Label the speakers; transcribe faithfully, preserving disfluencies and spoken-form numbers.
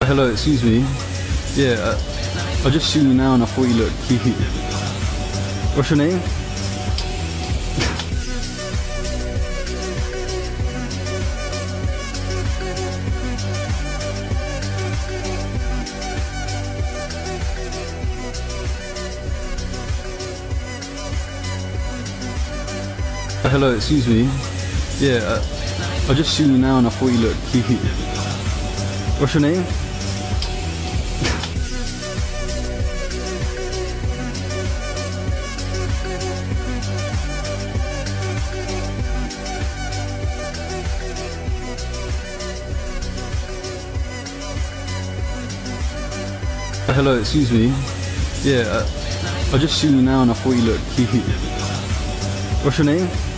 Speaker 1: hello, excuse me. Yeah, uh, I just seen you now and I thought you looked cute. What's your name? Uh, hello, excuse me. Yeah, uh, I just seen you now and I thought you looked cute. What's your name? Uh, hello, excuse me. Yeah, uh, I just seen you now and I thought you looked cute. What's your name?